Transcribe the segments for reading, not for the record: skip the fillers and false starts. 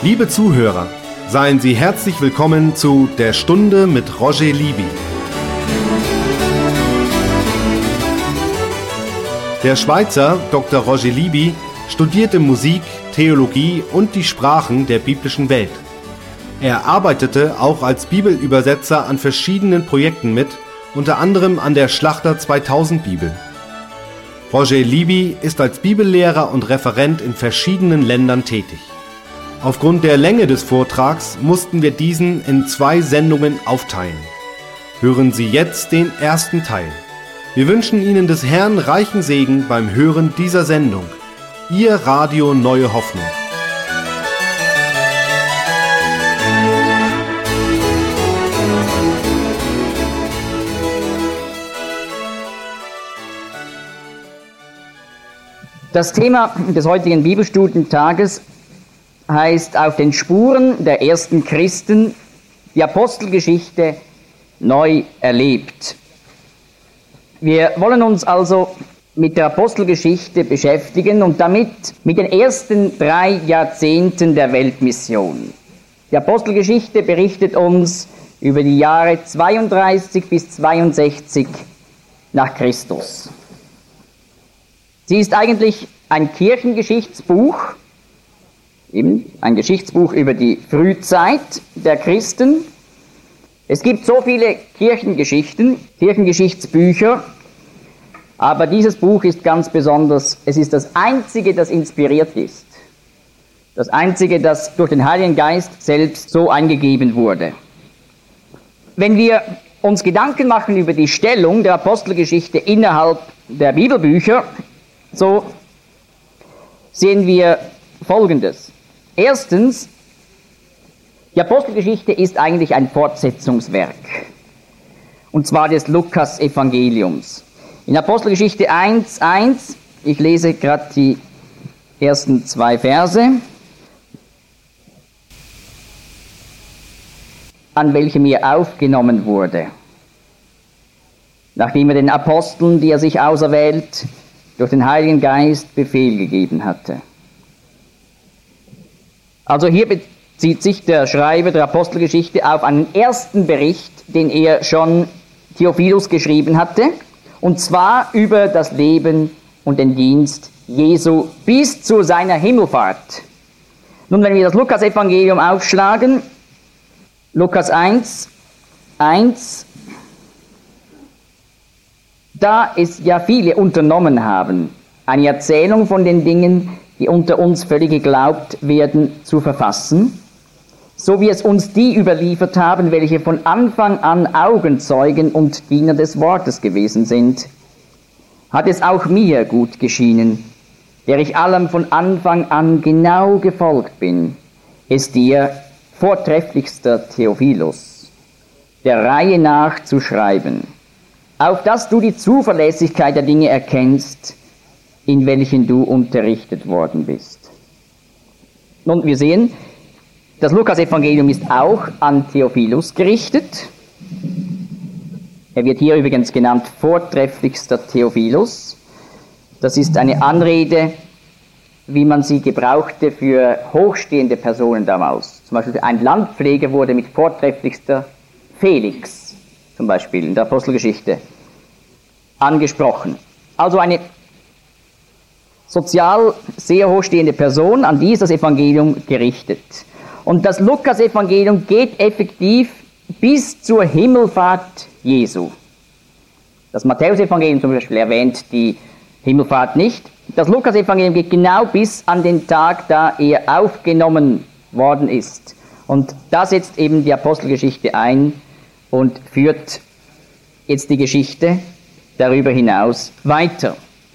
Liebe Zuhörer, seien Sie herzlich willkommen zu Der Stunde mit Roger Libby. Der Schweizer Dr. Roger Libby studierte Musik, Theologie und die Sprachen der biblischen Welt. Er arbeitete auch als Bibelübersetzer an verschiedenen Projekten mit, unter anderem an der Schlachter 2000 Bibel. Roger Libby ist als Bibellehrer und Referent in verschiedenen Ländern tätig. Aufgrund der Länge des Vortrags mussten wir diesen in 2 Sendungen aufteilen. Hören Sie jetzt den ersten Teil. Wir wünschen Ihnen des Herrn reichen Segen beim Hören dieser Sendung. Ihr Radio Neue Hoffnung. Das Thema des heutigen Bibelstudientages heißt auf den Spuren der ersten Christen, die Apostelgeschichte neu erlebt. Wir wollen uns also mit der Apostelgeschichte beschäftigen und damit mit den ersten 3 Jahrzehnten der Weltmission. Die Apostelgeschichte berichtet uns über die Jahre 32 bis 62 nach Christus. Sie ist eigentlich ein Kirchengeschichtsbuch, eben ein Geschichtsbuch über die Frühzeit der Christen. Es gibt so viele Kirchengeschichten, Kirchengeschichtsbücher, aber dieses Buch ist ganz besonders. Es ist das einzige, das inspiriert ist. Das einzige, das durch den Heiligen Geist selbst so eingegeben wurde. Wenn wir uns Gedanken machen über die Stellung der Apostelgeschichte innerhalb der Bibelbücher, so sehen wir Folgendes. Erstens, die Apostelgeschichte ist eigentlich ein Fortsetzungswerk, und zwar des Lukas-Evangeliums. In Apostelgeschichte 1,1, ich lese gerade die ersten 2 Verse, an welchem er aufgenommen wurde, nachdem er den Aposteln, die er sich auserwählt, durch den Heiligen Geist Befehl gegeben hatte. Also hier bezieht sich der Schreiber der Apostelgeschichte auf einen ersten Bericht, den er schon Theophilus geschrieben hatte, und zwar über das Leben und den Dienst Jesu bis zu seiner Himmelfahrt. Nun, wenn wir das Lukas-Evangelium aufschlagen, Lukas 1, da es ja viele unternommen haben, eine Erzählung von den Dingen, die unter uns völlig geglaubt werden, zu verfassen, so wie es uns die überliefert haben, welche von Anfang an Augenzeugen und Diener des Wortes gewesen sind, hat es auch mir gut geschienen, der ich allem von Anfang an genau gefolgt bin, es dir, vortrefflichster Theophilus, der Reihe nach zu schreiben, auf dass du die Zuverlässigkeit der Dinge erkennst, in welchen du unterrichtet worden bist. Nun, wir sehen, das Lukas-Evangelium ist auch an Theophilus gerichtet. Er wird hier übrigens genannt vortrefflichster Theophilus. Das ist eine Anrede, wie man sie gebrauchte für hochstehende Personen damals. Zum Beispiel ein Landpfleger wurde mit vortrefflichster Felix, zum Beispiel in der Apostelgeschichte, angesprochen. Also eine sozial sehr hochstehende Person, an die ist das Evangelium gerichtet. Und das Lukas-Evangelium geht effektiv bis zur Himmelfahrt Jesu. Das Matthäus-Evangelium zum Beispiel erwähnt die Himmelfahrt nicht. Das Lukas-Evangelium geht genau bis an den Tag, da er aufgenommen worden ist. Und da setzt eben die Apostelgeschichte ein und führt jetzt die Geschichte darüber hinaus weiter.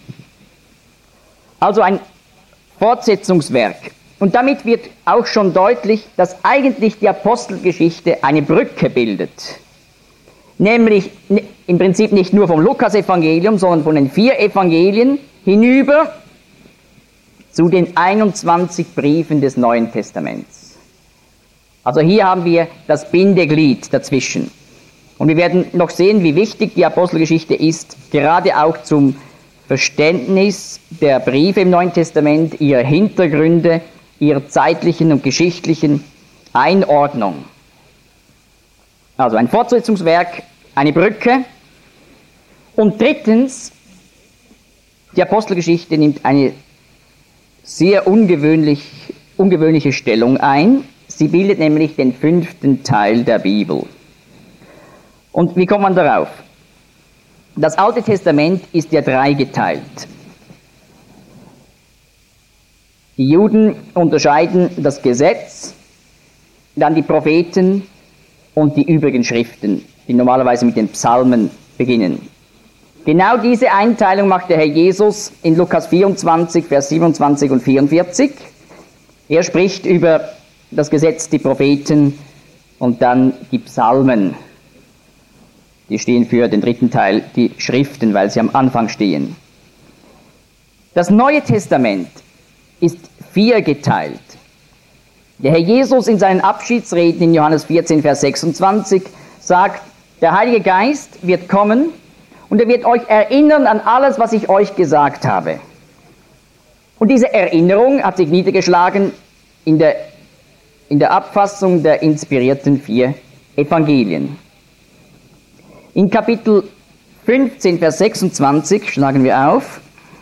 Also ein Fortsetzungswerk. Und damit wird auch schon deutlich, dass eigentlich die Apostelgeschichte eine Brücke bildet. Nämlich im Prinzip nicht nur vom Lukas-Evangelium, sondern von den 4 Evangelien hinüber zu den 21 Briefen des Neuen Testaments. Also hier haben wir das Bindeglied dazwischen. Und wir werden noch sehen, wie wichtig die Apostelgeschichte ist, gerade auch zum Verständnis der Briefe im Neuen Testament, ihrer Hintergründe, ihrer zeitlichen und geschichtlichen Einordnung. Also ein Fortsetzungswerk, eine Brücke. Und drittens, die Apostelgeschichte nimmt eine sehr ungewöhnliche Stellung ein. Sie bildet nämlich den 5. Teil der Bibel. Und wie kommt man darauf? Das Alte Testament ist ja dreigeteilt. Die Juden unterscheiden das Gesetz, dann die Propheten und die übrigen Schriften, die normalerweise mit den Psalmen beginnen. Genau diese Einteilung macht der Herr Jesus in Lukas 24, Vers 27 und 44. Er spricht über das Gesetz, die Propheten und dann die Psalmen. Die stehen für den 3. Teil, die Schriften, weil sie am Anfang stehen. Das Neue Testament ist viergeteilt. Der Herr Jesus in seinen Abschiedsreden in Johannes 14, Vers 26 sagt, der Heilige Geist wird kommen und er wird euch erinnern an alles, was ich euch gesagt habe. Und diese Erinnerung hat sich niedergeschlagen in der Abfassung der inspirierten 4 Evangelien. In Kapitel 15, Vers 26 schlagen wir auf,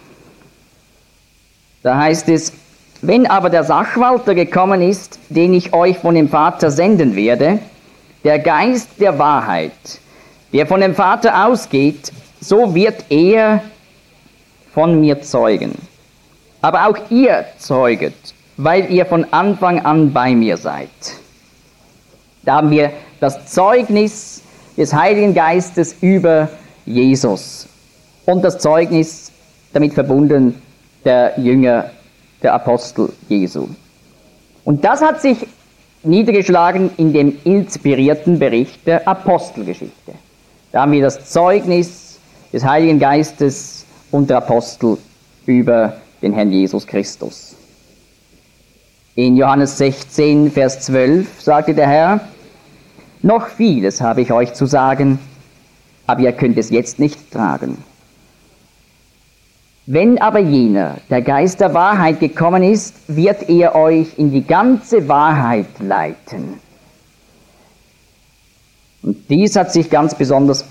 da heißt es, wenn aber der Sachwalter gekommen ist, den ich euch von dem Vater senden werde, der Geist der Wahrheit, der von dem Vater ausgeht, so wird er von mir zeugen. Aber auch ihr zeuget, weil ihr von Anfang an bei mir seid. Da haben wir das Zeugnis des Heiligen Geistes über Jesus und das Zeugnis damit verbunden der Jünger, der Apostel Jesu. Und das hat sich niedergeschlagen in dem inspirierten Bericht der Apostelgeschichte. Da haben wir das Zeugnis des Heiligen Geistes und der Apostel über den Herrn Jesus Christus. In Johannes 16, Vers 12 sagte der Herr, noch vieles habe ich euch zu sagen, aber ihr könnt es jetzt nicht tragen. Wenn aber jener, der Geist der Wahrheit gekommen ist, wird er euch in die ganze Wahrheit leiten. Und dies hat sich ganz besonders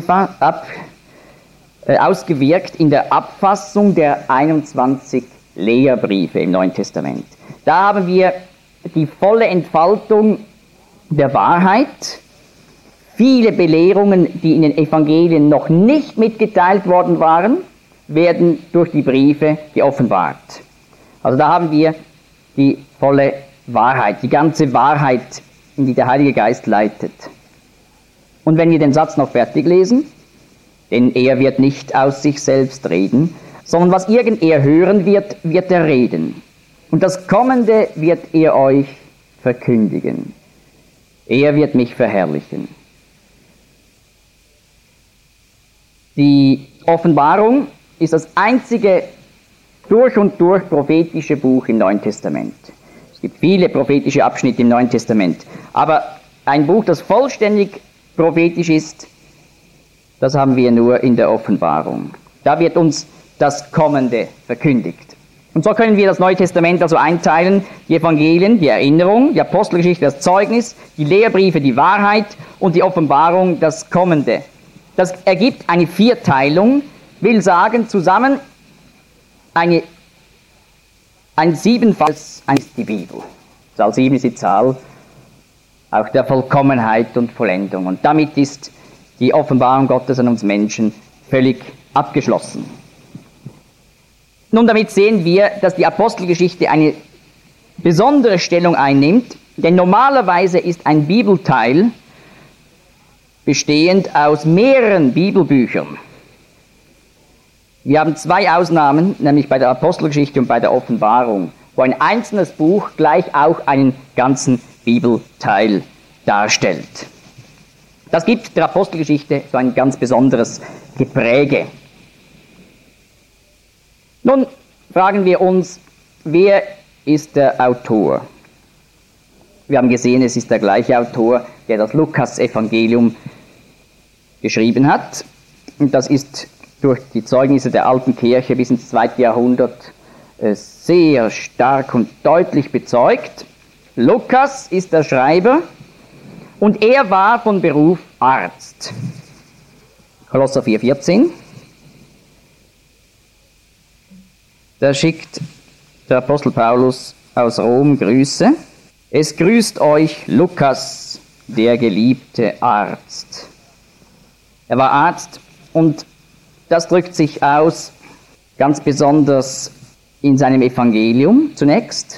ausgewirkt in der Abfassung der 21 Lehrbriefe im Neuen Testament. Da haben wir die volle Entfaltung der Wahrheit, viele Belehrungen, die in den Evangelien noch nicht mitgeteilt worden waren, werden durch die Briefe geoffenbart. Also da haben wir die volle Wahrheit, die ganze Wahrheit, in die der Heilige Geist leitet. Und wenn wir den Satz noch fertig lesen, denn er wird nicht aus sich selbst reden, sondern was irgend er hören wird, wird er reden. Und das Kommende wird er euch verkündigen. Er wird mich verherrlichen. Die Offenbarung ist das einzige durch und durch prophetische Buch im Neuen Testament. Es gibt viele prophetische Abschnitte im Neuen Testament, aber ein Buch, das vollständig prophetisch ist, das haben wir nur in der Offenbarung. Da wird uns das Kommende verkündigt. Und so können wir das Neue Testament also einteilen, die Evangelien, die Erinnerung, die Apostelgeschichte, das Zeugnis, die Lehrbriefe, die Wahrheit und die Offenbarung, das Kommende. Das ergibt eine Vierteilung, will sagen, zusammen ein Siebenfaches ist die Bibel. Zahl 7 ist die Zahl auch der Vollkommenheit und Vollendung. Und damit ist die Offenbarung Gottes an uns Menschen völlig abgeschlossen. Nun, damit sehen wir, dass die Apostelgeschichte eine besondere Stellung einnimmt, denn normalerweise ist ein Bibelteil bestehend aus mehreren Bibelbüchern. Wir haben 2 Ausnahmen, nämlich bei der Apostelgeschichte und bei der Offenbarung, wo ein einzelnes Buch gleich auch einen ganzen Bibelteil darstellt. Das gibt der Apostelgeschichte so ein ganz besonderes Gepräge. Nun fragen wir uns, wer ist der Autor? Wir haben gesehen, es ist der gleiche Autor, der das Lukas-Evangelium geschrieben hat. Und das ist durch die Zeugnisse der alten Kirche bis ins 2. Jahrhundert sehr stark und deutlich bezeugt. Lukas ist der Schreiber und er war von Beruf Arzt. Kolosser 4,14. Da schickt der Apostel Paulus aus Rom Grüße. Es grüßt euch Lukas, der geliebte Arzt. Er war Arzt und das drückt sich aus ganz besonders in seinem Evangelium zunächst.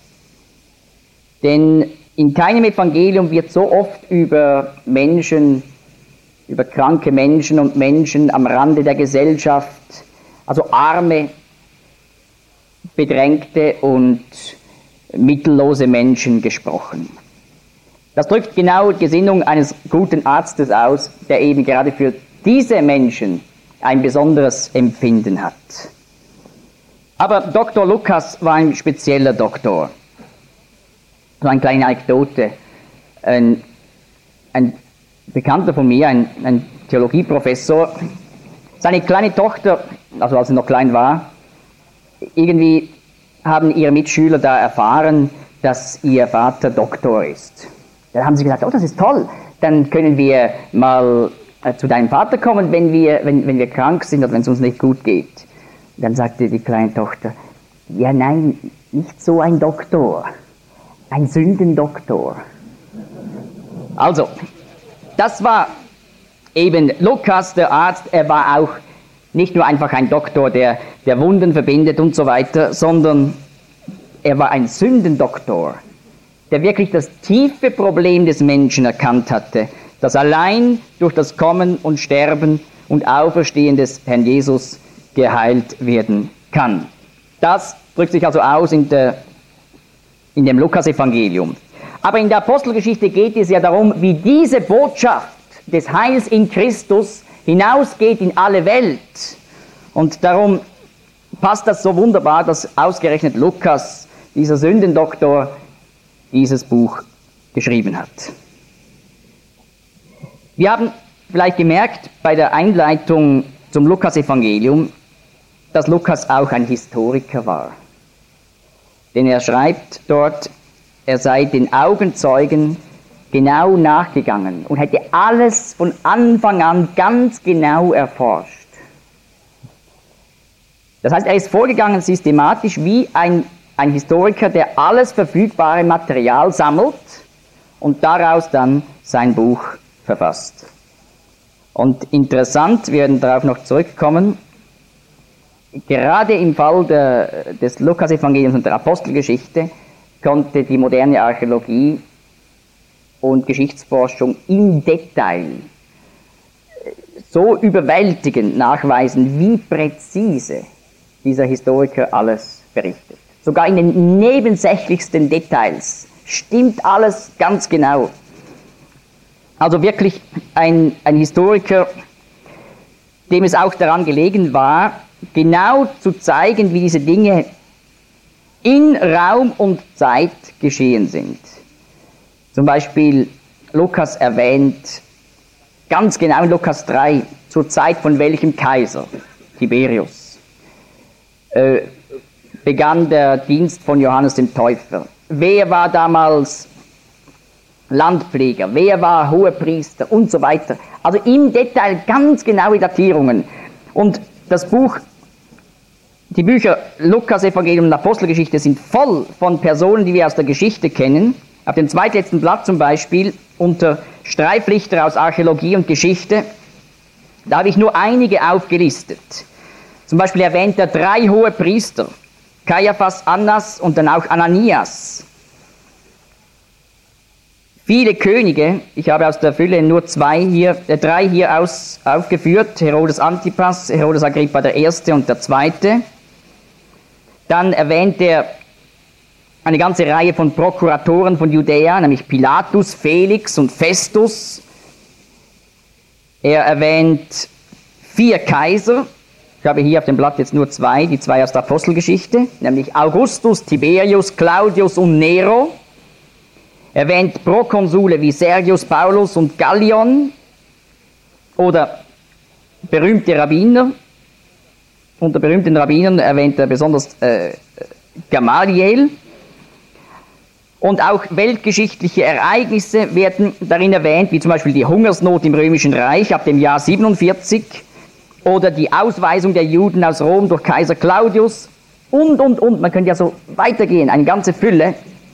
Denn in keinem Evangelium wird so oft über Menschen, über kranke Menschen und Menschen am Rande der Gesellschaft, also arme, bedrängte und mittellose Menschen gesprochen. Das drückt genau die Gesinnung eines guten Arztes aus, der eben gerade für diese Menschen ein besonderes Empfinden hat. Aber Dr. Lukas war ein spezieller Doktor. So eine kleine Anekdote. Ein Bekannter von mir, ein Theologieprofessor, seine kleine Tochter, also als sie noch klein war, irgendwie haben ihre Mitschüler da erfahren, dass ihr Vater Doktor ist. Dann haben sie gesagt, oh, das ist toll, dann können wir mal zu deinem Vater kommen, wenn wir krank sind oder wenn es uns nicht gut geht. Dann sagte die kleine Tochter, ja nein, nicht so ein Doktor, ein Sündendoktor. Also, das war eben Lukas, der Arzt. Er war auch nicht nur einfach ein Doktor, der Wunden verbindet und so weiter, sondern er war ein Sündendoktor, der wirklich das tiefe Problem des Menschen erkannt hatte, das allein durch das Kommen und Sterben und Auferstehen des Herrn Jesus geheilt werden kann. Das drückt sich also aus in dem Lukas-Evangelium. Aber in der Apostelgeschichte geht es ja darum, wie diese Botschaft des Heils in Christus hinausgeht in alle Welt. Und darum passt das so wunderbar, dass ausgerechnet Lukas, dieser Sündendoktor, dieses Buch geschrieben hat. Wir haben vielleicht gemerkt bei der Einleitung zum Lukas-Evangelium, dass Lukas auch ein Historiker war. Denn er schreibt dort, er sei den Augenzeugen genau nachgegangen und hätte alles von Anfang an ganz genau erforscht. Das heißt, er ist vorgegangen systematisch wie ein Historiker, der alles verfügbare Material sammelt und daraus dann sein Buch verfasst. Und interessant, wir werden darauf noch zurückkommen, gerade im Fall des Lukas-Evangeliums und der Apostelgeschichte konnte die moderne Archäologie und Geschichtsforschung im Detail so überwältigend nachweisen, wie präzise dieser Historiker alles berichtet. Sogar in den nebensächlichsten Details stimmt alles ganz genau. Also wirklich ein Historiker, dem es auch daran gelegen war, genau zu zeigen, wie diese Dinge in Raum und Zeit geschehen sind. Zum Beispiel Lukas erwähnt ganz genau in Lukas 3, zur Zeit von welchem Kaiser, Tiberius, begann der Dienst von Johannes dem Täufer. Wer war damals Landpfleger, wer war Hohepriester und so weiter. Also im Detail ganz genaue Datierungen. Und die Bücher Lukas, Evangelium und Apostelgeschichte sind voll von Personen, die wir aus der Geschichte kennen. Auf dem zweitletzten Blatt zum Beispiel unter Streiflichter aus Archäologie und Geschichte, da habe ich nur einige aufgelistet. Zum Beispiel erwähnt er 3 Hohepriester, Kaiaphas, Annas und dann auch Ananias. Viele Könige, ich habe aus der Fülle nur 3 hier aufgeführt, Herodes Antipas, Herodes Agrippa I. und der Zweite. Dann erwähnt er eine ganze Reihe von Prokuratoren von Judäa, nämlich Pilatus, Felix und Festus. Er erwähnt 4 Kaiser. Ich habe hier auf dem Blatt jetzt nur 2, die 2 aus der Apostelgeschichte, nämlich Augustus, Tiberius, Claudius und Nero. Er erwähnt Prokonsule wie Sergius Paulus und Gallion oder berühmte Rabbiner. Unter berühmten Rabbinern erwähnt er besonders Gamaliel. Und auch weltgeschichtliche Ereignisse werden darin erwähnt, wie zum Beispiel die Hungersnot im Römischen Reich ab dem Jahr 47 oder die Ausweisung der Juden aus Rom durch Kaiser Claudius und. Man könnte ja so weitergehen, eine ganze Fülle.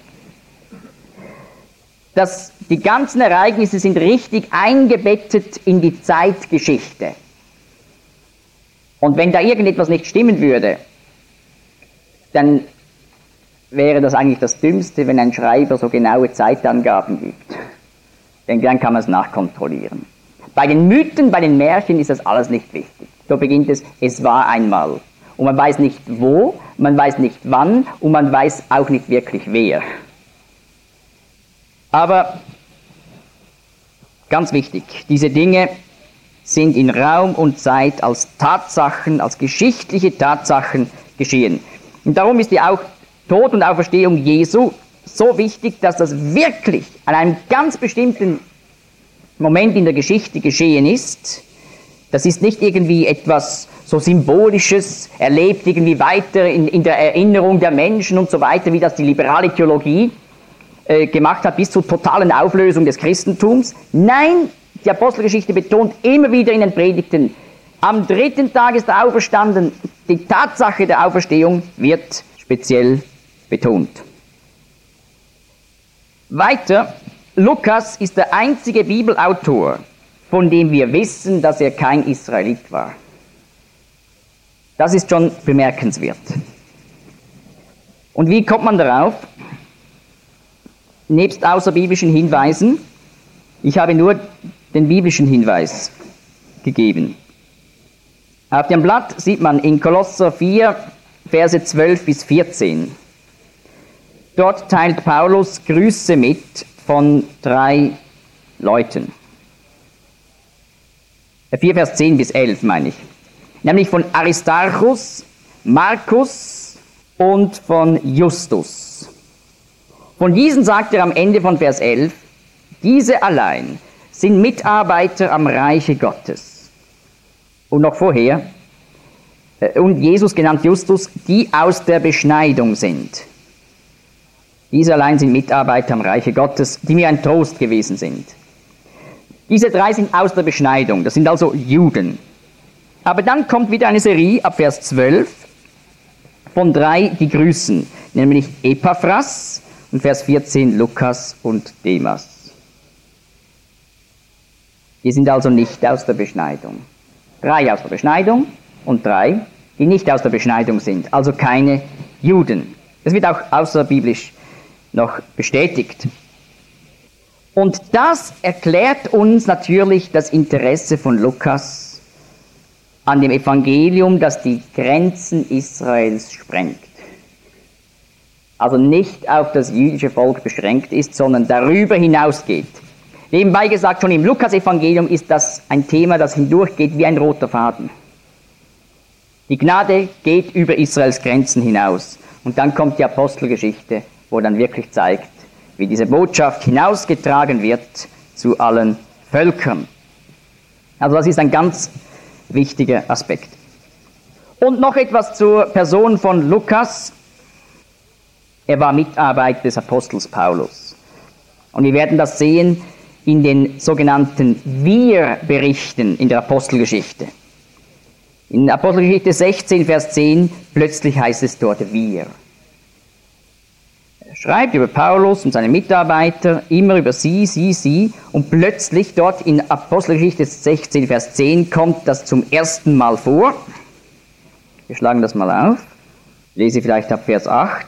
Die ganzen Ereignisse sind richtig eingebettet in die Zeitgeschichte. Und wenn da irgendetwas nicht stimmen würde, dann wäre das eigentlich das Dümmste, wenn ein Schreiber so genaue Zeitangaben gibt. Denn dann kann man es nachkontrollieren. Bei den Mythen, bei den Märchen ist das alles nicht wichtig. So beginnt es war einmal. Und man weiß nicht wo, man weiß nicht wann und man weiß auch nicht wirklich wer. Aber ganz wichtig, diese Dinge sind in Raum und Zeit als Tatsachen, als geschichtliche Tatsachen geschehen. Und darum ist ja auch Tod und Auferstehung Jesu so wichtig, dass das wirklich an einem ganz bestimmten Moment in der Geschichte geschehen ist. Das ist nicht irgendwie etwas so Symbolisches, erlebt irgendwie weiter in der Erinnerung der Menschen und so weiter, wie das die liberale Theologie gemacht hat, bis zur totalen Auflösung des Christentums. Nein, die Apostelgeschichte betont immer wieder in den Predigten, am 3. Tag ist er auferstanden. Die Tatsache der Auferstehung wird speziell betont. Weiter, Lukas ist der einzige Bibelautor, von dem wir wissen, dass er kein Israelit war. Das ist schon bemerkenswert. Und wie kommt man darauf? Nebst außerbiblischen Hinweisen, ich habe nur den biblischen Hinweis gegeben. Auf dem Blatt sieht man in Kolosser 4, Verse 12 bis 14. Dort teilt Paulus Grüße mit von 3 Leuten. 4, Vers 10 bis 11 meine ich. Nämlich von Aristarchus, Markus und von Justus. Von diesen sagt er am Ende von Vers 11, diese allein sind Mitarbeiter am Reiche Gottes. Und noch vorher, und Jesus genannt Justus, die aus der Beschneidung sind. Diese allein sind Mitarbeiter am Reiche Gottes, die mir ein Trost gewesen sind. Diese 3 sind aus der Beschneidung, das sind also Juden. Aber dann kommt wieder eine Serie ab Vers 12 von 3, die grüßen, nämlich Epaphras und Vers 14 Lukas und Demas. Die sind also nicht aus der Beschneidung. 3 aus der Beschneidung und 3, die nicht aus der Beschneidung sind, also keine Juden. Das wird auch außerbiblisch noch bestätigt. Und das erklärt uns natürlich das Interesse von Lukas an dem Evangelium, das die Grenzen Israels sprengt. Also nicht auf das jüdische Volk beschränkt ist, sondern darüber hinausgeht. Nebenbei gesagt, schon im Lukas-Evangelium ist das ein Thema, das hindurchgeht wie ein roter Faden. Die Gnade geht über Israels Grenzen hinaus. Und dann kommt die Apostelgeschichte, wo dann wirklich zeigt, wie diese Botschaft hinausgetragen wird zu allen Völkern. Also das ist ein ganz wichtiger Aspekt. Und noch etwas zur Person von Lukas. Er war Mitarbeiter des Apostels Paulus. Und wir werden das sehen in den sogenannten Wir-Berichten in der Apostelgeschichte. In Apostelgeschichte 16, Vers 10, plötzlich heißt es dort wir. Er schreibt über Paulus und seine Mitarbeiter, immer über sie, und plötzlich dort in Apostelgeschichte 16, Vers 10 kommt das zum ersten Mal vor. Wir schlagen das mal auf. Ich lese vielleicht ab Vers 8.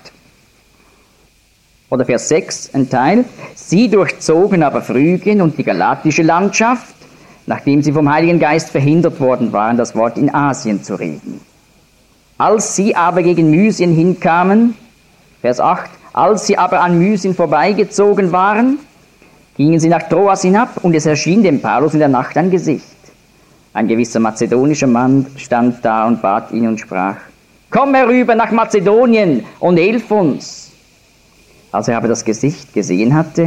Oder Vers 6, ein Teil. Sie durchzogen aber Phrygien und die galatische Landschaft, nachdem sie vom Heiligen Geist verhindert worden waren, das Wort in Asien zu reden. Als sie aber gegen Mysien hinkamen, Vers 8, als sie aber an Mysien vorbeigezogen waren, gingen sie nach Troas hinab und es erschien dem Paulus in der Nacht ein Gesicht. Ein gewisser mazedonischer Mann stand da und bat ihn und sprach, komm herüber nach Mazedonien und hilf uns. Als er aber das Gesicht gesehen hatte,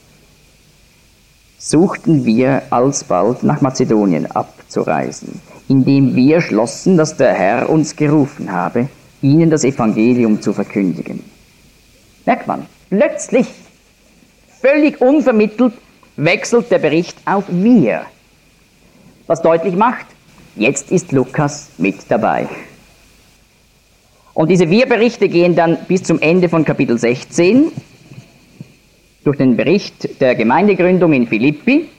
suchten wir alsbald nach Mazedonien abzureisen, indem wir schlossen, dass der Herr uns gerufen habe, ihnen das Evangelium zu verkündigen. Merkt man, plötzlich, völlig unvermittelt, wechselt der Bericht auf wir. Was deutlich macht, jetzt ist Lukas mit dabei. Und diese Wir-Berichte gehen dann bis zum Ende von Kapitel 16 durch den Bericht der Gemeindegründung in Philippi.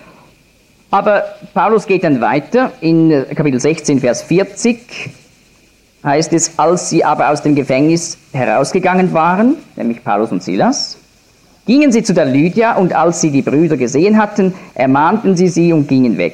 Aber Paulus geht dann weiter. In Kapitel 16, Vers 40 heißt es, als sie aber aus dem Gefängnis herausgegangen waren, nämlich Paulus und Silas, gingen sie zu der Lydia, und als sie die Brüder gesehen hatten, ermahnten sie und gingen weg.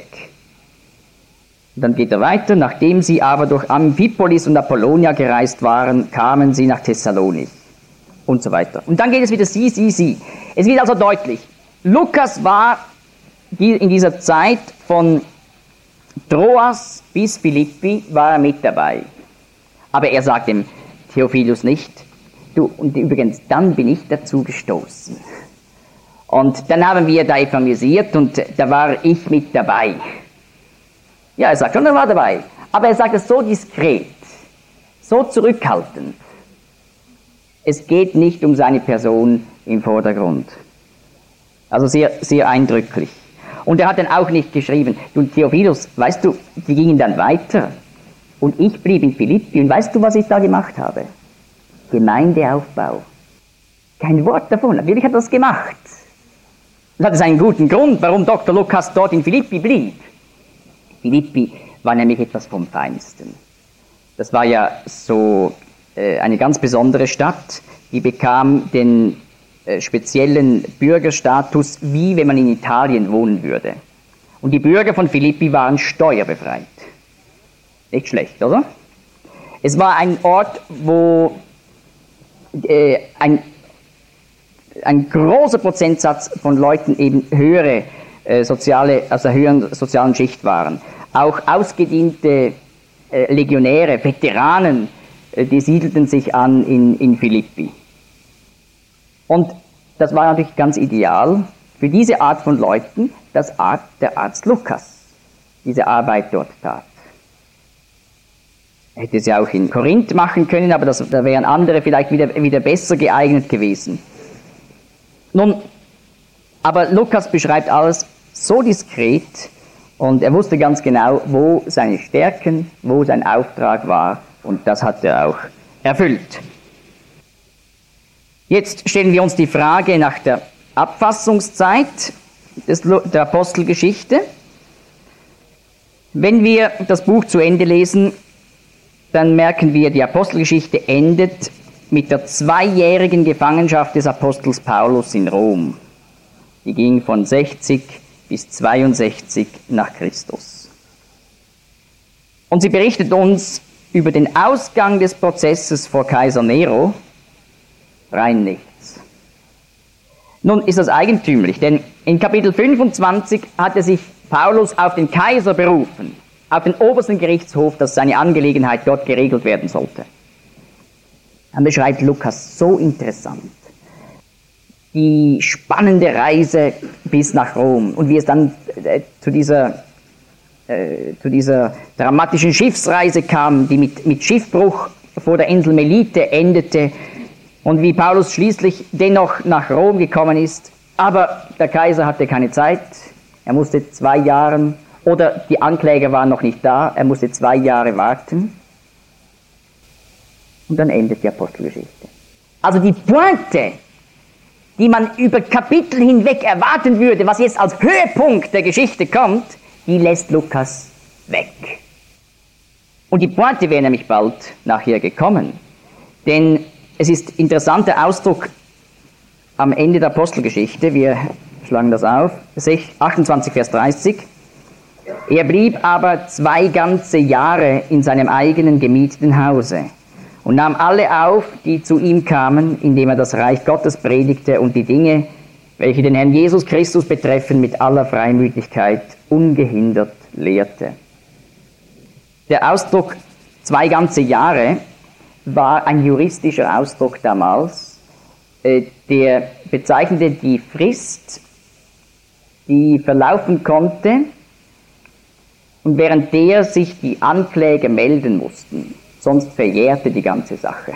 Und dann geht er weiter, nachdem sie aber durch Amphipolis und Apollonia gereist waren, kamen sie nach Thessalonik und so weiter. Und dann geht es wieder sie. Es wird also deutlich, Lukas war in dieser Zeit von Troas bis Philippi war er mit dabei. Aber er sagt dem Theophilus nicht, du, und übrigens, dann bin ich dazu gestoßen. Und dann haben wir da evangelisiert und da war ich mit dabei. Ja, er sagt schon, er war dabei. Aber er sagt es so diskret, so zurückhaltend. Es geht nicht um seine Person im Vordergrund. Also sehr, sehr eindrücklich. Und er hat dann auch nicht geschrieben, du Theophilus, weißt du, die gingen dann weiter. Und ich blieb in Philippi. Und weißt du, was ich da gemacht habe? Gemeindeaufbau. Kein Wort davon. Natürlich hat er das gemacht. Und hat es einen guten Grund, warum Dr. Lukas dort in Philippi blieb. Philippi war nämlich etwas vom Feinsten. Das war ja so eine ganz besondere Stadt, die bekam den speziellen Bürgerstatus, wie wenn man in Italien wohnen würde. Und die Bürger von Philippi waren steuerbefreit. Nicht schlecht, oder? Es war ein Ort, wo ein großer Prozentsatz von Leuten eben höhere aus der höheren sozialen Schicht waren. Auch ausgediente Legionäre, Veteranen, die siedelten sich an in Philippi. Und das war natürlich ganz ideal für diese Art von Leuten, dass der Arzt Lukas diese Arbeit dort tat. Er hätte es ja auch in Korinth machen können, aber da wären andere vielleicht wieder besser geeignet gewesen. Nun, aber Lukas beschreibt alles so diskret und er wusste ganz genau, wo seine Stärken, wo sein Auftrag war, und das hat er auch erfüllt. Jetzt stellen wir uns die Frage nach der Abfassungszeit der Apostelgeschichte. Wenn wir das Buch zu Ende lesen, dann merken wir, die Apostelgeschichte endet mit der 2-jährigen Gefangenschaft des Apostels Paulus in Rom. Die ging von 60 bis 62 nach Christus. Und sie berichtet uns über den Ausgang des Prozesses vor Kaiser Nero rein nichts. Nun ist das eigentümlich, denn in Kapitel 25 hatte sich Paulus auf den Kaiser berufen, auf den obersten Gerichtshof, dass seine Angelegenheit dort geregelt werden sollte. Dann beschreibt Lukas so interessant die spannende Reise bis nach Rom und wie es dann zu dieser dramatischen Schiffsreise kam, die mit Schiffbruch vor der Insel Melite endete, und wie Paulus schließlich dennoch nach Rom gekommen ist. Aber der Kaiser hatte keine Zeit, er musste 2 Jahre, oder die Ankläger waren noch nicht da, er musste 2 Jahre warten. Und dann endet die Apostelgeschichte. Also die Pointe, die man über Kapitel hinweg erwarten würde, was jetzt als Höhepunkt der Geschichte kommt, die lässt Lukas weg. Und die Pointe wäre nämlich bald nachher gekommen. Denn es ist interessanter Ausdruck am Ende der Apostelgeschichte, wir schlagen das auf, 28 Vers 30. Er blieb aber 2 ganze Jahre in seinem eigenen gemieteten Hause und nahm alle auf, die zu ihm kamen, indem er das Reich Gottes predigte und die Dinge, welche den Herrn Jesus Christus betreffen, mit aller Freimütigkeit ungehindert lehrte. Der Ausdruck 2 ganze Jahre war ein juristischer Ausdruck damals, der bezeichnete die Frist, die verlaufen konnte und während der sich die Ankläger melden mussten. sonst verjährte die ganze Sache.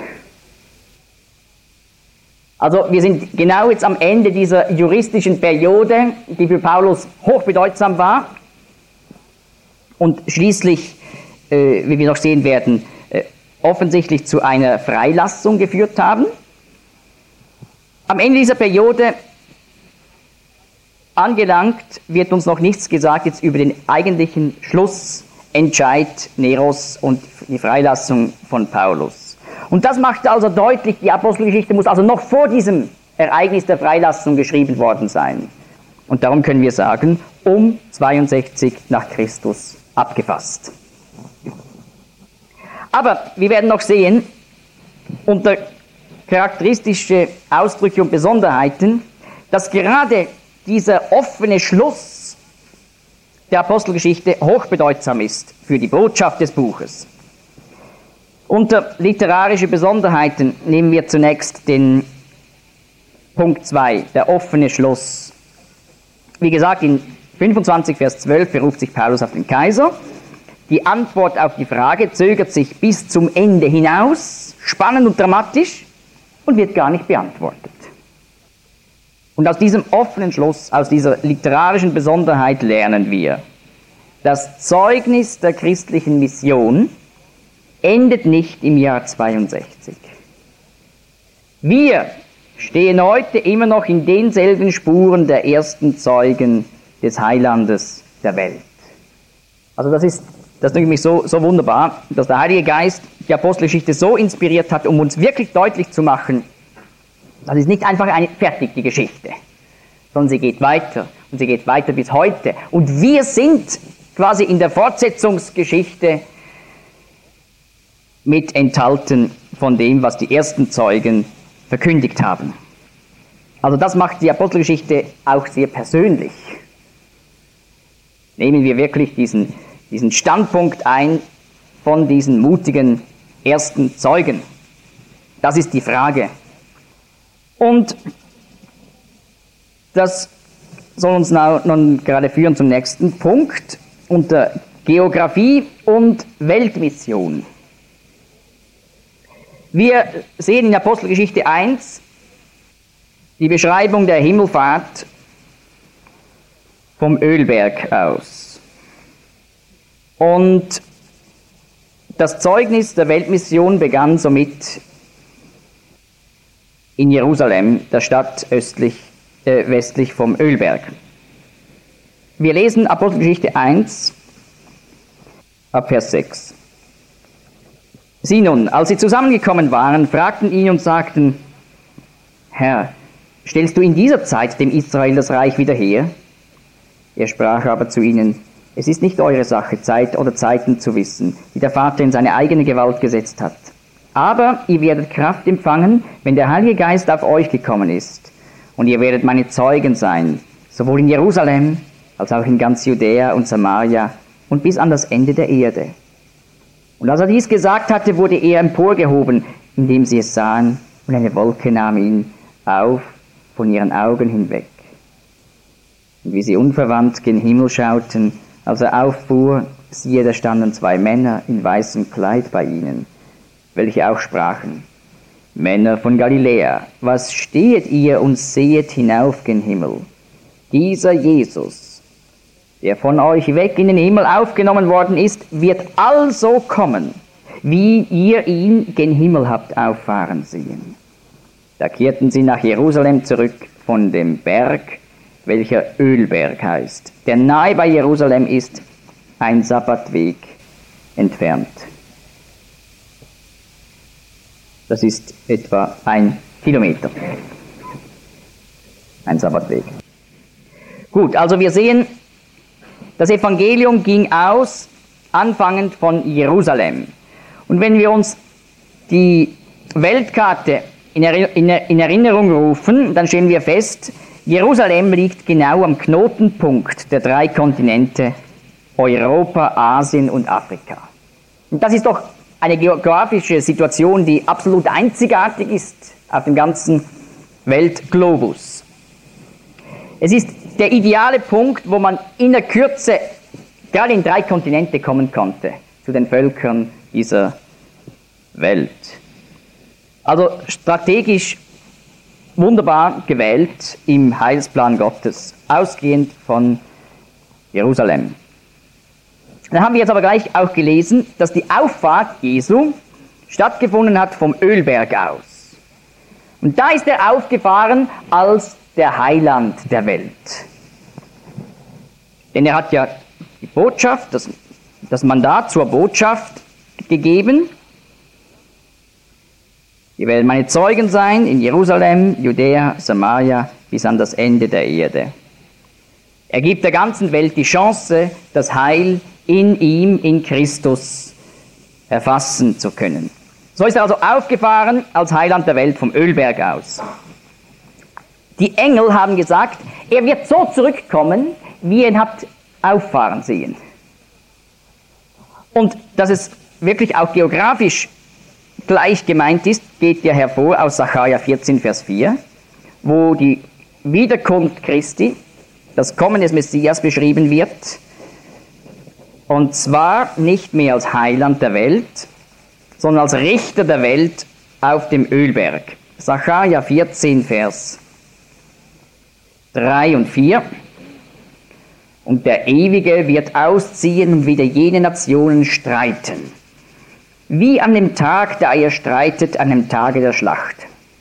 Also wir sind genau jetzt am Ende dieser juristischen Periode, die für Paulus hochbedeutsam war und schließlich, wie wir noch sehen werden, offensichtlich zu einer Freilassung geführt haben. Am Ende dieser Periode angelangt, wird uns noch nichts gesagt jetzt über den eigentlichen Schlussentscheid Neros und die Freilassung von Paulus. Und das macht also deutlich, die Apostelgeschichte muss also noch vor diesem Ereignis der Freilassung geschrieben worden sein. Und darum können wir sagen, um 62 nach Christus abgefasst. Aber wir werden noch sehen, unter charakteristische Ausdrücke und Besonderheiten, dass gerade dieser offene Schluss der Apostelgeschichte hochbedeutsam ist für die Botschaft des Buches. Unter literarische Besonderheiten nehmen wir zunächst den Punkt 2, der offene Schluss. Wie gesagt, in 25 Vers 12 beruft sich Paulus auf den Kaiser. Die Antwort auf die Frage zögert sich bis zum Ende hinaus, spannend und dramatisch, und wird gar nicht beantwortet. Und aus diesem offenen Schluss, aus dieser literarischen Besonderheit lernen wir, das Zeugnis der christlichen Mission endet nicht im Jahr 62. Wir stehen heute immer noch in denselben Spuren der ersten Zeugen des Heilandes der Welt. Also das denke ich so wunderbar, dass der Heilige Geist die Apostelgeschichte so inspiriert hat, um uns wirklich deutlich zu machen, das ist nicht einfach fertig, die Geschichte, sondern sie geht weiter und sie geht weiter bis heute. Und wir sind quasi in der Fortsetzungsgeschichte mit enthalten von dem, was die ersten Zeugen verkündigt haben. Also das macht die Apostelgeschichte auch sehr persönlich. Nehmen wir wirklich diesen Standpunkt ein von diesen mutigen ersten Zeugen. Das ist die Frage. Und das soll uns nun gerade führen zum nächsten Punkt unter Geographie und Weltmission. Wir sehen in Apostelgeschichte 1 die Beschreibung der Himmelfahrt vom Ölberg aus. Und das Zeugnis der Weltmission begann somit in Jerusalem, der Stadt westlich vom Ölberg. Wir lesen Apostelgeschichte 1 ab Vers 6. Sie nun, als sie zusammengekommen waren, fragten ihn und sagten, Herr, stellst du in dieser Zeit dem Israel das Reich wieder her? Er sprach aber zu ihnen, es ist nicht eure Sache, Zeit oder Zeiten zu wissen, die der Vater in seine eigene Gewalt gesetzt hat. Aber ihr werdet Kraft empfangen, wenn der Heilige Geist auf euch gekommen ist. Und ihr werdet meine Zeugen sein, sowohl in Jerusalem, als auch in ganz Judäa und Samaria und bis an das Ende der Erde. Und als er dies gesagt hatte, wurde er emporgehoben, indem sie es sahen, und eine Wolke nahm ihn auf von ihren Augen hinweg. Und wie sie unverwandt gen Himmel schauten, als er auffuhr, siehe, da standen 2 Männer in weißem Kleid bei ihnen, welche auch sprachen, Männer von Galiläa, was stehet ihr und sehet hinauf gen Himmel? Dieser Jesus, der von euch weg in den Himmel aufgenommen worden ist, wird also kommen, wie ihr ihn gen Himmel habt auffahren sehen. Da kehrten sie nach Jerusalem zurück von dem Berg, welcher Ölberg heißt, der nahe bei Jerusalem ist, ein Sabbatweg entfernt. Das ist etwa 1 Kilometer. Ein Sabbatweg. Gut, also wir sehen, das Evangelium ging aus, anfangend von Jerusalem. Und wenn wir uns die Weltkarte in Erinnerung rufen, dann stellen wir fest, Jerusalem liegt genau am Knotenpunkt der 3 Kontinente Europa, Asien und Afrika. Und das ist doch eine geografische Situation, die absolut einzigartig ist auf dem ganzen Weltglobus. Es ist der ideale Punkt, wo man in der Kürze gerade in 3 Kontinente kommen konnte, zu den Völkern dieser Welt. Also strategisch wunderbar gewählt im Heilsplan Gottes, ausgehend von Jerusalem. Dann haben wir jetzt aber gleich auch gelesen, dass die Auffahrt Jesu stattgefunden hat vom Ölberg aus. Und da ist er aufgefahren als der Heiland der Welt. Denn er hat ja die Botschaft, das Mandat zur Botschaft gegeben. Ihr werdet meine Zeugen sein in Jerusalem, Judäa, Samaria bis an das Ende der Erde. Er gibt der ganzen Welt die Chance, das Heil in ihm, in Christus, erfassen zu können. So ist er also aufgefahren als Heiland der Welt vom Ölberg aus. Die Engel haben gesagt, er wird so zurückkommen, wie ihr ihn habt auffahren sehen. Und dass es wirklich auch geografisch gleich gemeint ist, geht ja hervor aus Sacharja 14, Vers 4, wo die Wiederkunft Christi, das Kommen des Messias beschrieben wird, und zwar nicht mehr als Heiland der Welt, sondern als Richter der Welt auf dem Ölberg. Sacharja 14, Vers 3 und 4. Und der Ewige wird ausziehen und wieder jene Nationen streiten, wie an dem Tag, da ihr streitet, an dem Tage der Schlacht.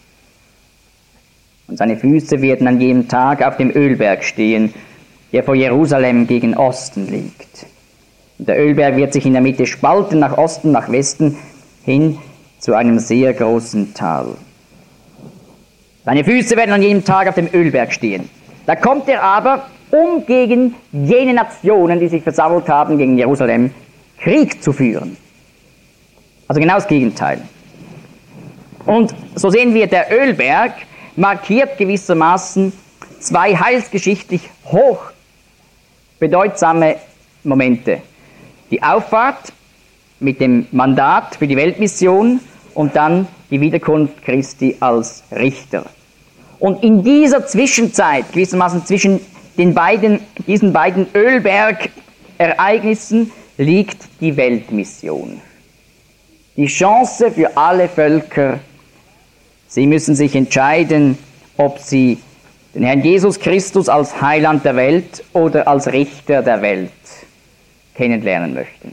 Und seine Füße werden an jedem Tag auf dem Ölberg stehen, der vor Jerusalem gegen Osten liegt. Und der Ölberg wird sich in der Mitte spalten, nach Osten, nach Westen, hin zu einem sehr großen Tal. Seine Füße werden an jedem Tag auf dem Ölberg stehen. Da kommt er aber, um gegen jene Nationen, die sich versammelt haben, gegen Jerusalem, Krieg zu führen. Also genau das Gegenteil. Und so sehen wir, der Ölberg markiert gewissermaßen zwei heilsgeschichtlich hoch bedeutsame Momente. Die Auffahrt mit dem Mandat für die Weltmission und dann die Wiederkunft Christi als Richter. Und in dieser Zwischenzeit, gewissermaßen zwischen diesen beiden Ölberg-Ereignissen, liegt die Weltmission. Die Chance für alle Völker, sie müssen sich entscheiden, ob sie den Herrn Jesus Christus als Heiland der Welt oder als Richter der Welt kennenlernen möchten.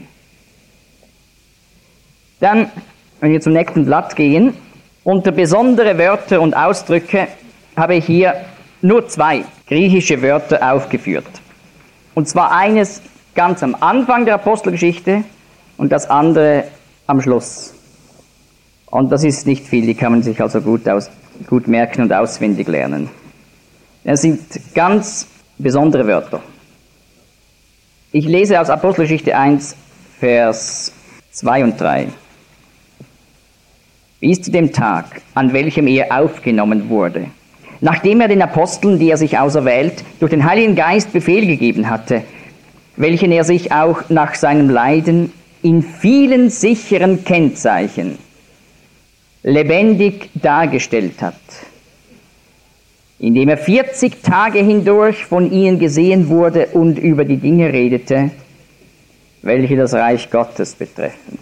Dann, wenn wir zum nächsten Blatt gehen, unter besondere Wörter und Ausdrücke habe ich hier nur zwei griechische Wörter aufgeführt. Und zwar eines ganz am Anfang der Apostelgeschichte und das andere am Schluss. Und das ist nicht viel, die kann man sich also gut merken und auswendig lernen. Es sind ganz besondere Wörter. Ich lese aus Apostelgeschichte 1, Vers 2 und 3. Bis zu dem Tag, an welchem er aufgenommen wurde, nachdem er den Aposteln, die er sich auserwählt, durch den Heiligen Geist Befehl gegeben hatte, welchen er sich auch nach seinem Leiden in vielen sicheren Kennzeichen lebendig dargestellt hat, indem er 40 Tage hindurch von ihnen gesehen wurde und über die Dinge redete, welche das Reich Gottes betreffen.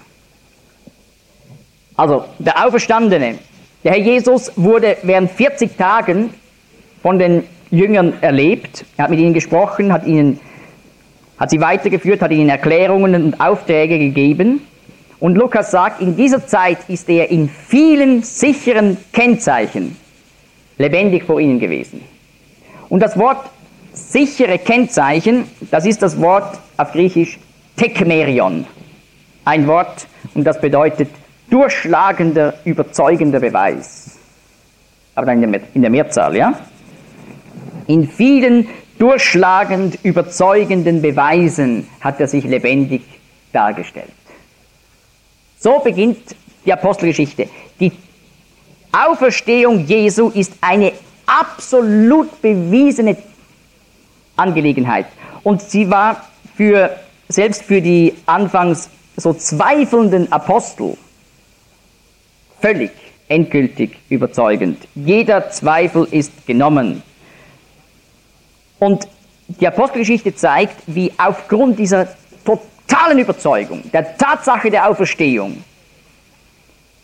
Also, der Auferstandene, der Herr Jesus, wurde während 40 Tagen von den Jüngern erlebt. Er hat mit ihnen gesprochen, hat sie weitergeführt, hat ihnen Erklärungen und Aufträge gegeben. Und Lukas sagt, in dieser Zeit ist er in vielen sicheren Kennzeichen lebendig vor ihnen gewesen. Und das Wort sichere Kennzeichen, das ist das Wort auf Griechisch tekmerion. Ein Wort, und das bedeutet durchschlagender, überzeugender Beweis. Aber dann in der Mehrzahl, ja? In vielen durchschlagend überzeugenden Beweisen hat er sich lebendig dargestellt. So beginnt die Apostelgeschichte. Die Auferstehung Jesu ist eine absolut bewiesene Angelegenheit. Und sie war selbst für die anfangs so zweifelnden Apostel völlig endgültig überzeugend. Jeder Zweifel ist genommen. Und die Apostelgeschichte zeigt, wie aufgrund dieser totalen Überzeugung, der Tatsache der Auferstehung,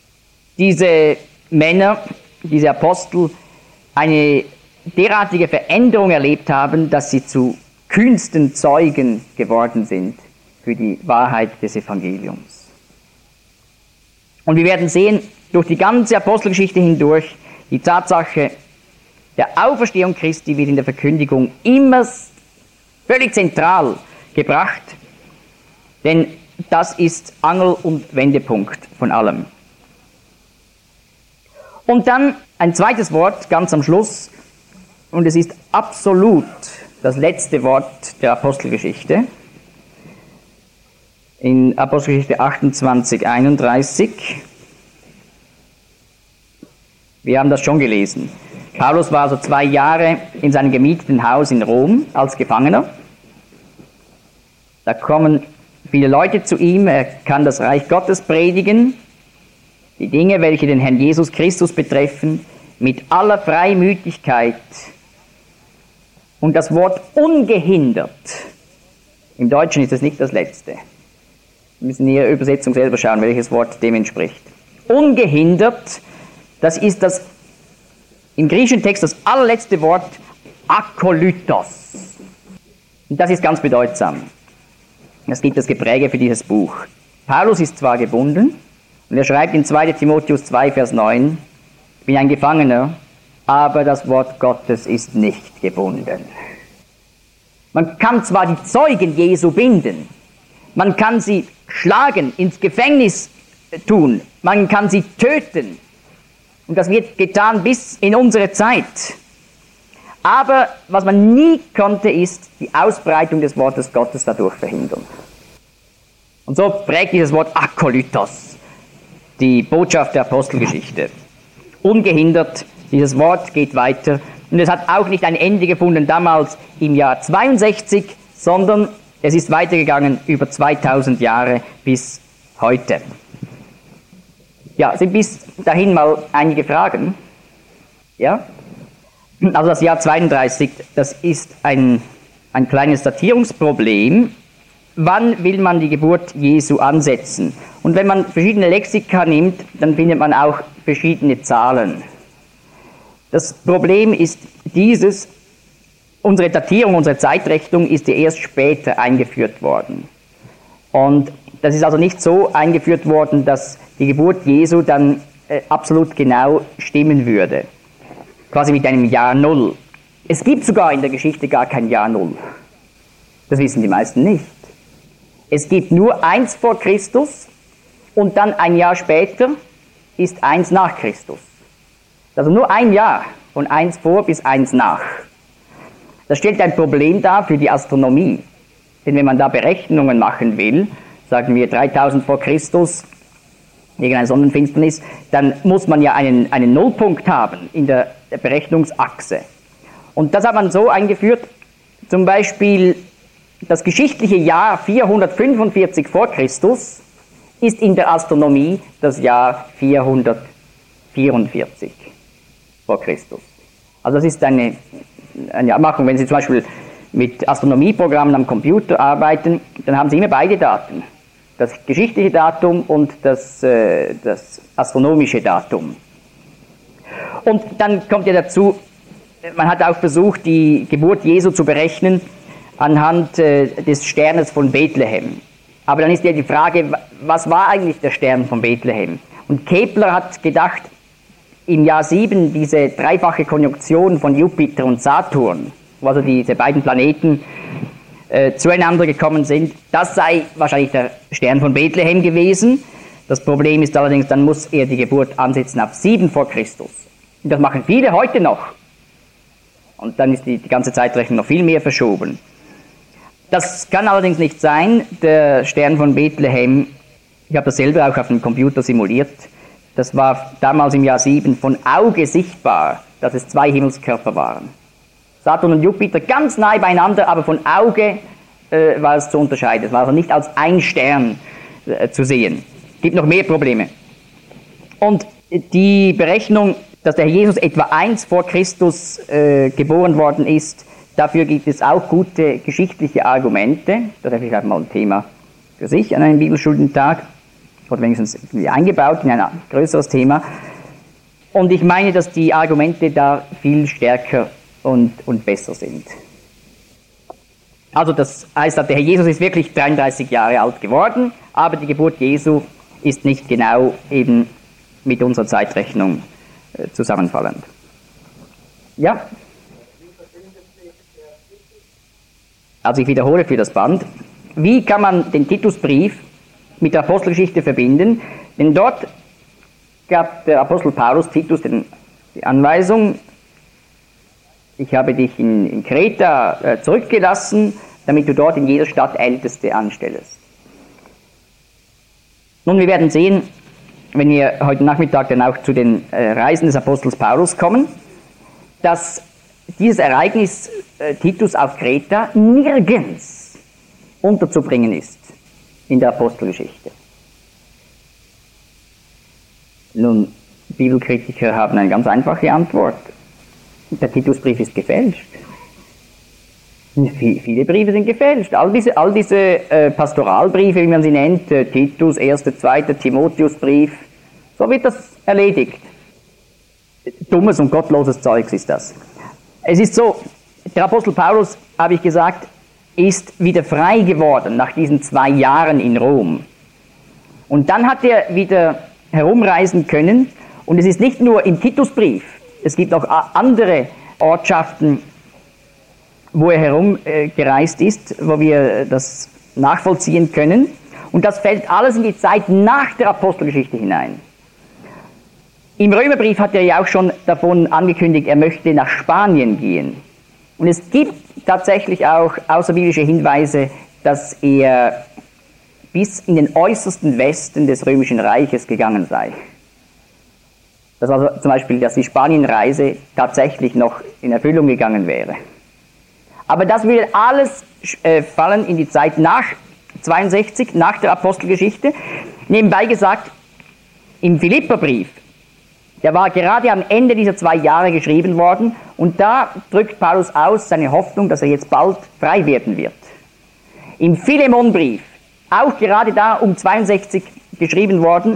diese Männer, diese Apostel, eine derartige Veränderung erlebt haben, dass sie zu kühnsten Zeugen geworden sind für die Wahrheit des Evangeliums. Und wir werden sehen, durch die ganze Apostelgeschichte hindurch, die Tatsache der Auferstehung Christi wird in der Verkündigung immer völlig zentral gebracht, denn das ist Angel- und Wendepunkt von allem. Und dann ein zweites Wort ganz am Schluss, und es ist absolut das letzte Wort der Apostelgeschichte. In Apostelgeschichte 28, 31. Wir haben das schon gelesen. Paulus war also 2 Jahre in seinem gemieteten Haus in Rom als Gefangener. Da kommen viele Leute zu ihm, er kann das Reich Gottes predigen, die Dinge, welche den Herrn Jesus Christus betreffen, mit aller Freimütigkeit. Und das Wort ungehindert, im Deutschen ist es nicht das letzte. Wir müssen in Ihrer Übersetzung selber schauen, welches Wort dem entspricht. Ungehindert, das ist das im griechischen Text das allerletzte Wort, akolytos. Und das ist ganz bedeutsam. Es gibt das Gepräge für dieses Buch. Paulus ist zwar gebunden, und er schreibt in 2 Timotheus 2, Vers 9, ich bin ein Gefangener, aber das Wort Gottes ist nicht gebunden. Man kann zwar die Zeugen Jesu binden, man kann sie schlagen, ins Gefängnis tun, man kann sie töten, und das wird getan bis in unsere Zeit. Aber was man nie konnte, ist die Ausbreitung des Wortes Gottes dadurch verhindern. Und so prägt dieses Wort akolytos die Botschaft der Apostelgeschichte. Ungehindert, dieses Wort geht weiter. Und es hat auch nicht ein Ende gefunden damals im Jahr 62, sondern es ist weitergegangen über 2000 Jahre bis heute. Ja, sind bis dahin mal einige Fragen. Ja? Also das Jahr 32, das ist ein kleines Datierungsproblem. Wann will man die Geburt Jesu ansetzen? Und wenn man verschiedene Lexika nimmt, dann findet man auch verschiedene Zahlen. Das Problem ist dieses, unsere Datierung, unsere Zeitrechnung ist ja erst später eingeführt worden. Und das ist also nicht so eingeführt worden, dass die Geburt Jesu dann absolut genau stimmen würde. Quasi mit einem Jahr Null. Es gibt sogar in der Geschichte gar kein Jahr Null. Das wissen die meisten nicht. Es gibt nur 1 vor Christus und dann ein Jahr später ist 1 nach Christus. Also nur ein Jahr, von 1 vor bis 1 nach. Das stellt ein Problem dar für die Astronomie. Denn wenn man da Berechnungen machen will, sagen wir 3000 vor Christus, irgendeine Sonnenfinsternis, dann muss man ja einen Nullpunkt haben in der Berechnungsachse. Und das hat man so eingeführt, zum Beispiel das geschichtliche Jahr 445 vor Christus ist in der Astronomie das Jahr 444 vor Christus. Also das ist eine Abmachung. Wenn Sie zum Beispiel mit Astronomieprogrammen am Computer arbeiten, dann haben Sie immer beide Daten. Das geschichtliche Datum und das astronomische Datum. Und dann kommt ja dazu, man hat auch versucht, die Geburt Jesu zu berechnen anhand des Sternes von Bethlehem. Aber dann ist ja die Frage, was war eigentlich der Stern von Bethlehem? Und Kepler hat gedacht, im Jahr 7 diese dreifache Konjunktion von Jupiter und Saturn, wo also diese beiden Planeten zueinander gekommen sind, das sei wahrscheinlich der Stern von Bethlehem gewesen. Das Problem ist allerdings, dann muss er die Geburt ansetzen auf 7 vor Christus. Und das machen viele heute noch. Und dann ist die ganze Zeitrechnung noch viel mehr verschoben. Das kann allerdings nicht sein. Der Stern von Bethlehem, ich habe das selber auch auf dem Computer simuliert, das war damals im Jahr 7 von Auge sichtbar, dass es 2 Himmelskörper waren. Saturn und Jupiter ganz nahe beieinander, aber von Auge war es zu unterscheiden. Es war also nicht als ein Stern zu sehen. Es gibt noch mehr Probleme. Und die Berechnung, dass der Jesus etwa 1 vor Christus geboren worden ist, dafür gibt es auch gute geschichtliche Argumente. Das ist vielleicht mal ein Thema für sich an einem Bibelstudentag. oder wenigstens eingebaut in ein größeres Thema. Und ich meine, dass die Argumente da viel stärker und besser sind. Also das heißt, der Herr Jesus ist wirklich 33 Jahre alt geworden, aber die Geburt Jesu ist nicht genau eben mit unserer Zeitrechnung zusammenfallend. Ja? Also ich wiederhole für das Band. Wie kann man den Titusbrief mit der Apostelgeschichte verbinden? Denn dort gab der Apostel Paulus Titus die Anweisung, ich habe dich in Kreta zurückgelassen, damit du dort in jeder Stadt Älteste anstellst. Nun, wir werden sehen, wenn wir heute Nachmittag dann auch zu den Reisen des Apostels Paulus kommen, dass dieses Ereignis Titus auf Kreta nirgends unterzubringen ist in der Apostelgeschichte. Nun, Bibelkritiker haben eine ganz einfache Antwort. Der Titusbrief ist gefälscht. Viele Briefe sind gefälscht. All diese Pastoralbriefe, wie man sie nennt, Titus, 1., 2., Timotheusbrief, so wird das erledigt. Dummes und gottloses Zeugs ist das. Es ist so, der Apostel Paulus, habe ich gesagt, ist wieder frei geworden nach diesen 2 Jahren in Rom. Und dann hat er wieder herumreisen können. Und es ist nicht nur im Titusbrief, es gibt auch andere Ortschaften, wo er herumgereist ist, wo wir das nachvollziehen können. Und das fällt alles in die Zeit nach der Apostelgeschichte hinein. Im Römerbrief hat er ja auch schon davon angekündigt, er möchte nach Spanien gehen. Und es gibt tatsächlich auch außerbiblische Hinweise, dass er bis in den äußersten Westen des Römischen Reiches gegangen sei. Dass also zum Beispiel, dass die Spanienreise tatsächlich noch in Erfüllung gegangen wäre. Aber das würde alles fallen in die Zeit nach 62, nach der Apostelgeschichte. Nebenbei gesagt, im Philipperbrief, der war gerade am Ende dieser 2 Jahre geschrieben worden, und da drückt Paulus aus seine Hoffnung, dass er jetzt bald frei werden wird. Im Philemonbrief, auch gerade da um 62 geschrieben worden,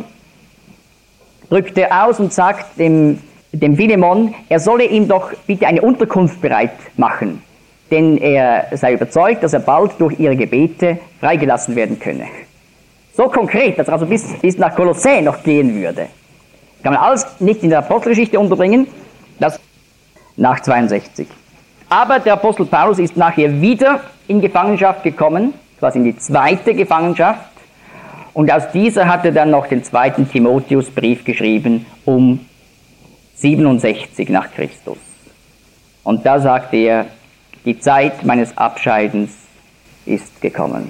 drückt er aus und sagt dem Philemon, er solle ihm doch bitte eine Unterkunft bereit machen, denn er sei überzeugt, dass er bald durch ihre Gebete freigelassen werden könne. So konkret, dass er also bis nach Kolossä noch gehen würde. Kann man alles nicht in der Apostelgeschichte unterbringen, das nach 62. Aber der Apostel Paulus ist nachher wieder in Gefangenschaft gekommen, quasi in die 2. Gefangenschaft, und aus dieser hat er dann noch den 2. Timotheusbrief geschrieben, um 67 nach Christus. Und da sagt er, die Zeit meines Abscheidens ist gekommen.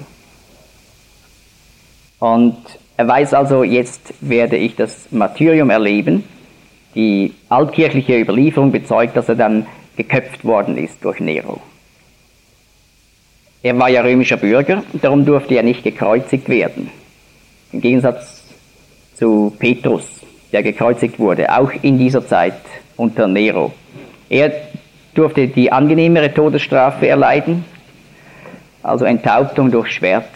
Und er weiß also, jetzt werde ich das Martyrium erleben. Die altkirchliche Überlieferung bezeugt, dass er dann geköpft worden ist durch Nero. Er war ja römischer Bürger, darum durfte er nicht gekreuzigt werden. Im Gegensatz zu Petrus, der gekreuzigt wurde, auch in dieser Zeit unter Nero. Er durfte die angenehmere Todesstrafe erleiden, also Enthauptung durch Schwert.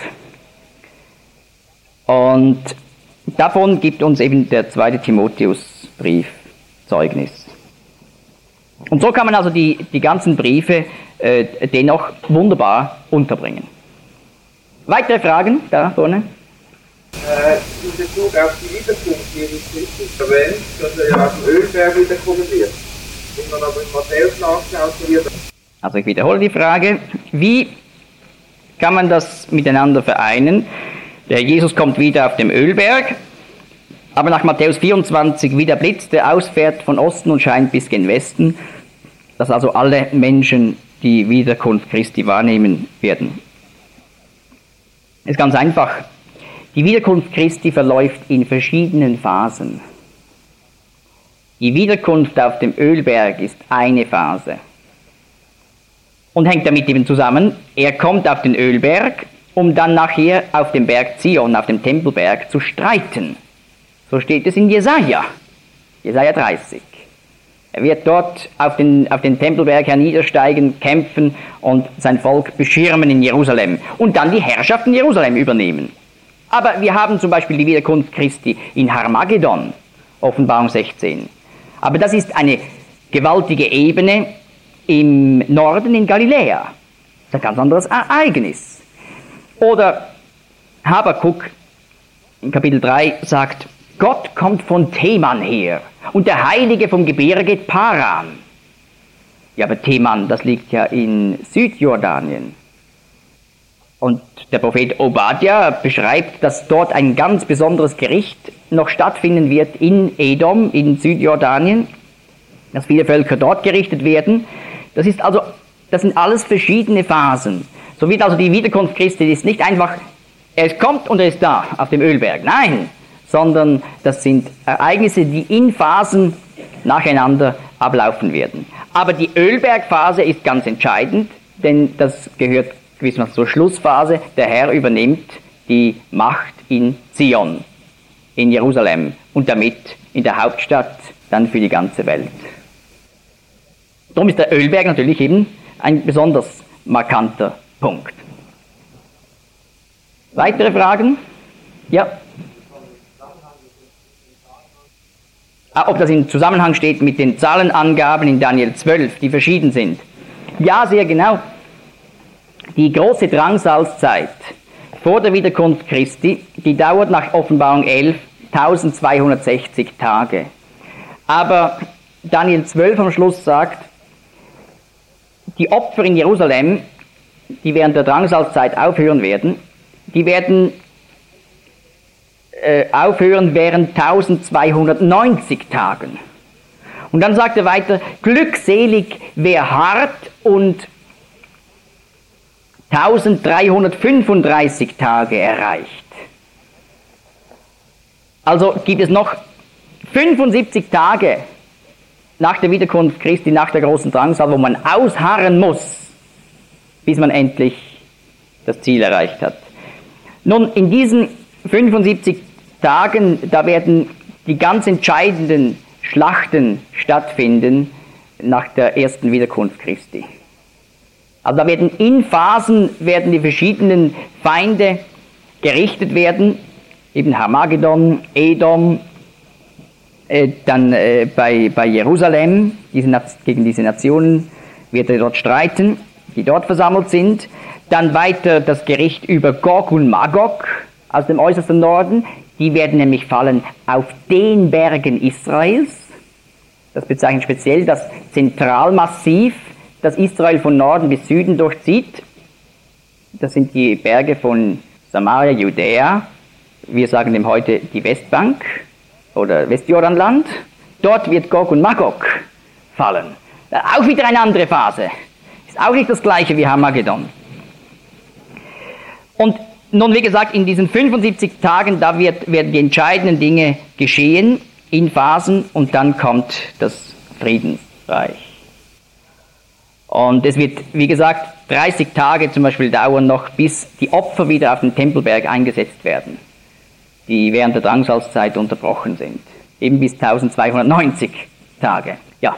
Und davon gibt uns eben der 2. Timotheusbrief Zeugnis. Und so kann man also die ganzen Briefe dennoch wunderbar unterbringen. Weitere Fragen da vorne? In Bezug auf die Wiederkunft Jesus Christus erwähnt, dass er ja auf dem Ölberg wiederkommen wird. Wenn man aber in Matthäus nachschaut, so wird Also ich wiederhole die Frage, wie kann man das miteinander vereinen? Der Jesus kommt wieder auf dem Ölberg, aber nach Matthäus 24 wie der Blitz, der ausfährt von Osten und scheint bis gen Westen, dass also alle Menschen die Wiederkunft Christi wahrnehmen werden. Es ist ganz einfach. Die Wiederkunft Christi verläuft in verschiedenen Phasen. Die Wiederkunft auf dem Ölberg ist eine Phase und hängt damit eben zusammen, er kommt auf den Ölberg, um dann nachher auf dem Berg Zion, auf dem Tempelberg, zu streiten. So steht es in Jesaja 30. Er wird dort auf den Tempelberg herniedersteigen, kämpfen und sein Volk beschirmen in Jerusalem und dann die Herrschaft in Jerusalem übernehmen. Aber wir haben zum Beispiel die Wiederkunft Christi in Harmagedon, Offenbarung 16. Aber das ist eine gewaltige Ebene im Norden in Galiläa. Das ist ein ganz anderes Ereignis. Oder Habakuk in Kapitel 3 sagt, Gott kommt von Teman her und der Heilige vom Gebirge Paran. Ja, aber Teman, das liegt ja in Südjordanien. Und der Prophet Obadja beschreibt, dass dort ein ganz besonderes Gericht noch stattfinden wird in Edom, in Südjordanien, dass viele Völker dort gerichtet werden. Das sind alles verschiedene Phasen. So wird also die Wiederkunft Christi, die ist nicht einfach, er kommt und er ist da auf dem Ölberg. Nein, sondern das sind Ereignisse, die in Phasen nacheinander ablaufen werden. Aber die Ölbergphase ist ganz entscheidend, denn das gehört gewissermaßen zur Schlussphase. Der Herr übernimmt die Macht in Zion, in Jerusalem und damit in der Hauptstadt dann für die ganze Welt. Darum ist der Ölberg natürlich eben ein besonders markanter Punkt. Weitere Fragen? Ja? Ob das in Zusammenhang steht mit den Zahlenangaben in Daniel 12, die verschieden sind. Ja, sehr genau. Die große Drangsalzzeit vor der Wiederkunft Christi, die dauert nach Offenbarung 11 1260 Tage. Aber Daniel 12 am Schluss sagt, die Opfer in Jerusalem, die während der Drangsalzzeit aufhören werden, die werden aufhören während 1290 Tagen. Und dann sagt er weiter, glückselig wer hart und 1335 Tage erreicht. Also gibt es noch 75 Tage nach der Wiederkunft Christi, nach der großen Drangsal, wo man ausharren muss, bis man endlich das Ziel erreicht hat. Nun, in diesen 75 Tagen, da werden die ganz entscheidenden Schlachten stattfinden nach der ersten Wiederkunft Christi. Also da werden in Phasen die verschiedenen Feinde gerichtet werden, eben Harmagedon, Edom, dann bei Jerusalem, gegen diese Nationen wird er dort streiten, die dort versammelt sind. Dann weiter das Gericht über Gog und Magog aus dem äußersten Norden. Die werden nämlich fallen auf den Bergen Israels. Das bezeichnet speziell das Zentralmassiv, das Israel von Norden bis Süden durchzieht. Das sind die Berge von Samaria, Judäa. Wir sagen dem heute die Westbank oder Westjordanland. Dort wird Gog und Magog fallen. Auch wieder eine andere Phase. Ist auch nicht das gleiche wie Harmagedon. Und nun, wie gesagt, in diesen 75 Tagen, da werden die entscheidenden Dinge geschehen in Phasen und dann kommt das Friedensreich. Und es wird, wie gesagt, 30 Tage zum Beispiel dauern noch, bis die Opfer wieder auf den Tempelberg eingesetzt werden, die während der Drangsalzzeit unterbrochen sind. Eben bis 1290 Tage. Ja.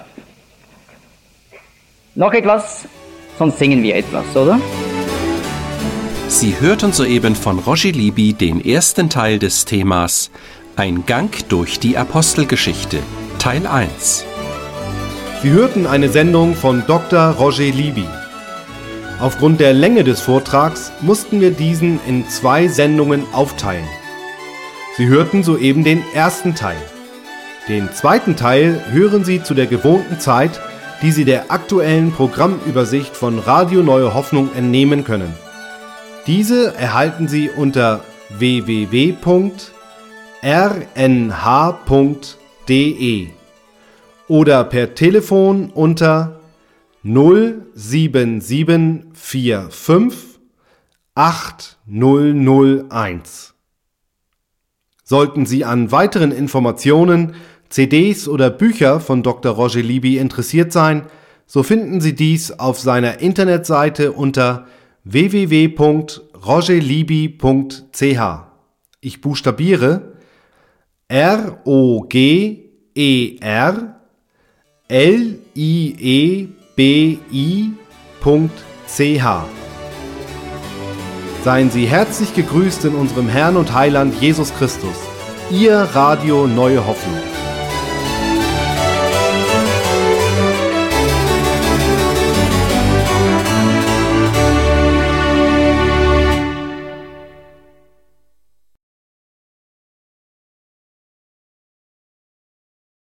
Noch etwas? Sonst singen wir etwas, oder? Sie hörten soeben von Roger Libby den ersten Teil des Themas Ein Gang durch die Apostelgeschichte, Teil 1. Sie hörten eine Sendung von Dr. Roger Libby. Aufgrund der Länge des Vortrags mussten wir diesen in 2 Sendungen aufteilen. Sie hörten soeben den ersten Teil. Den zweiten Teil hören Sie zu der gewohnten Zeit, die Sie der aktuellen Programmübersicht von Radio Neue Hoffnung entnehmen können. Diese erhalten Sie unter www.rnh.de oder per Telefon unter 07745 8001. Sollten Sie an weiteren Informationen, CDs oder Bücher von Dr. Roger Libby interessiert sein, so finden Sie dies auf seiner Internetseite unter www.rogerlibby.ch. Ich buchstabiere ROGERLIEBI.ch. Seien Sie herzlich gegrüßt in unserem Herrn und Heiland Jesus Christus. Ihr Radio Neue Hoffnung.